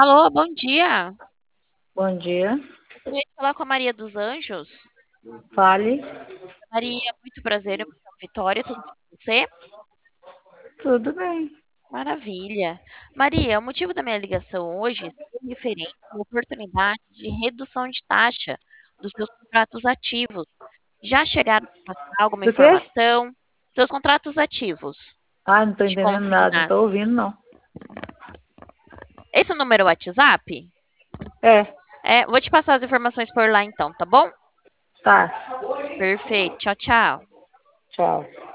Alô, bom dia. Bom dia. Queria falar com a Maria dos Anjos. Fale. Maria, muito prazer, eu me chamo Vitória, tudo bem com você? Tudo bem. Maravilha. Maria, o motivo da minha ligação hoje é referente à oportunidade de redução de taxa dos seus contratos ativos. Já chegaram a passar alguma Do quê? informação? Seus contratos ativos Ah, não tô de entendendo nada, não tô consignados. ouvindo, não. Esse é o número WhatsApp? É, Vou te passar as informações por lá então, tá bom? tá. Perfeito. Tchau, tchau. Tchau.